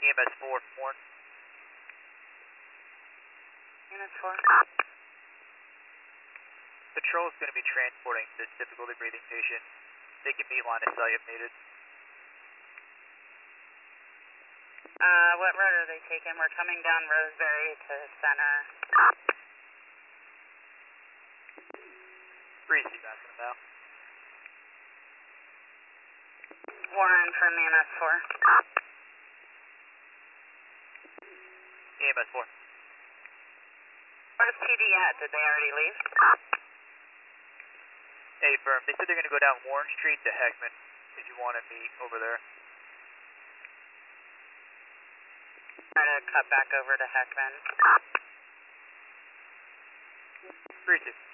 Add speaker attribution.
Speaker 1: EMS 4, Warren.
Speaker 2: EMS 4.
Speaker 1: Patrol is going to be transporting this difficulty breathing patient. They can meet line of sight if needed.
Speaker 2: What road are they taking? We're coming down Roseberry to center.
Speaker 1: Breezy back in the bow.
Speaker 2: Warren from EMS 4.
Speaker 1: EMS 4.
Speaker 2: Where's TD at? Did they already leave?
Speaker 1: Hey, firm. They said they're going to go down Warren Street to Heckman if you want to meet over there.
Speaker 2: Try to cut back over to Heckman.
Speaker 1: Breezy.